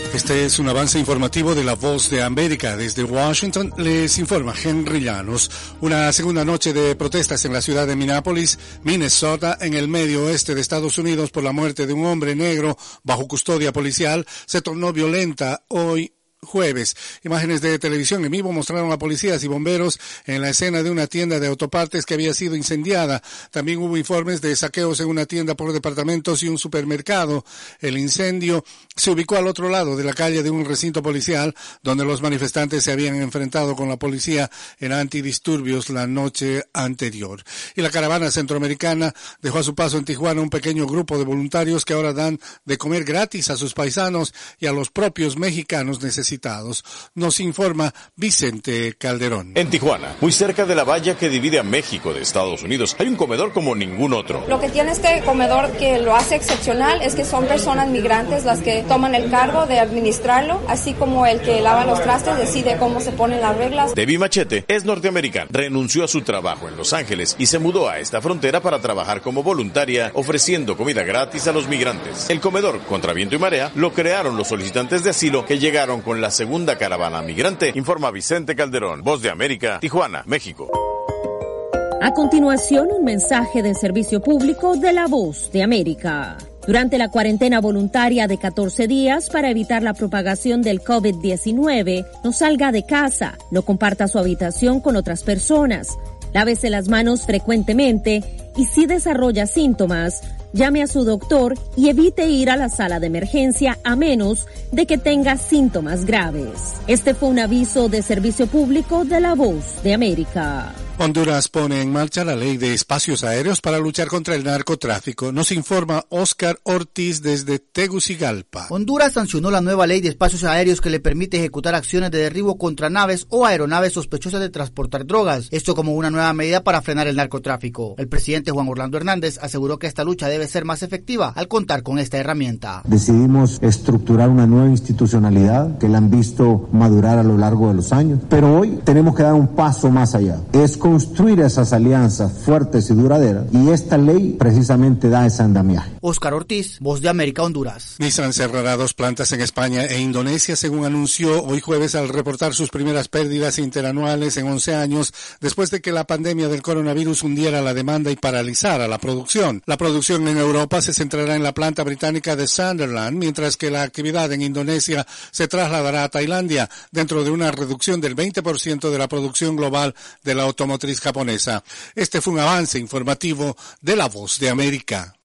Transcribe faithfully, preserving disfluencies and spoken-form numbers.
Este es un avance informativo de La Voz de América. Desde Washington les informa Henry Llanos. Una segunda noche de protestas en la ciudad de Minneapolis, Minnesota, en el medio oeste de Estados Unidos por la muerte de un hombre negro bajo custodia policial, se tornó violenta hoy jueves. Imágenes de televisión en vivo mostraron a policías y bomberos en la escena de una tienda de autopartes que había sido incendiada. También hubo informes de saqueos en una tienda por departamentos y un supermercado. El incendio se ubicó al otro lado de la calle de un recinto policial donde los manifestantes se habían enfrentado con la policía en antidisturbios la noche anterior. Y la caravana centroamericana dejó a su paso en Tijuana un pequeño grupo de voluntarios que ahora dan de comer gratis a sus paisanos y a los propios mexicanos necesitados. Nos informa Vicente Calderón. En Tijuana, muy cerca de la valla que divide a México de Estados Unidos, hay un comedor como ningún otro. Lo que tiene este comedor que lo hace excepcional es que son personas migrantes las que toman el cargo de administrarlo, así como el que lava los trastes decide cómo se ponen las reglas. Debbie Machete es norteamericana, renunció a su trabajo en Los Ángeles y se mudó a esta frontera para trabajar como voluntaria ofreciendo comida gratis a los migrantes. El comedor, contra viento y marea, lo crearon los solicitantes de asilo que llegaron con la segunda caravana migrante, informa Vicente Calderón, Voz de América, Tijuana, México. A continuación, un mensaje de servicio público de La Voz de América. Durante la cuarentena voluntaria de catorce días para evitar la propagación del COVID diecinueve, no salga de casa, no comparta su habitación con otras personas, lávese las manos frecuentemente y si desarrolla síntomas, llame a su doctor y evite ir a la sala de emergencia a menos de que tenga síntomas graves. Este fue un aviso de servicio público de La Voz de América. Honduras pone en marcha la ley de espacios aéreos para luchar contra el narcotráfico. Nos informa Oscar Ortiz desde Tegucigalpa. Honduras sancionó la nueva ley de espacios aéreos que le permite ejecutar acciones de derribo contra naves o aeronaves sospechosas de transportar drogas. Esto como una nueva medida para frenar el narcotráfico. El presidente Juan Orlando Hernández aseguró que esta lucha debe ser más efectiva al contar con esta herramienta. Decidimos estructurar una nueva institucionalidad que la han visto madurar a lo largo de los años, pero hoy tenemos que dar un paso más allá. Es construir esas alianzas fuertes y duraderas, y esta ley precisamente da ese andamiaje. Oscar Ortiz, Voz de América, Honduras. Nissan cerrará dos plantas en España e Indonesia, según anunció hoy jueves al reportar sus primeras pérdidas interanuales en once años, después de que la pandemia del coronavirus hundiera la demanda y paralizara la producción. La producción en Europa se centrará en la planta británica de Sunderland, mientras que la actividad en Indonesia se trasladará a Tailandia, dentro de una reducción del veinte por ciento de la producción global de la automotriz japonesa. Este fue un avance informativo de La Voz de América.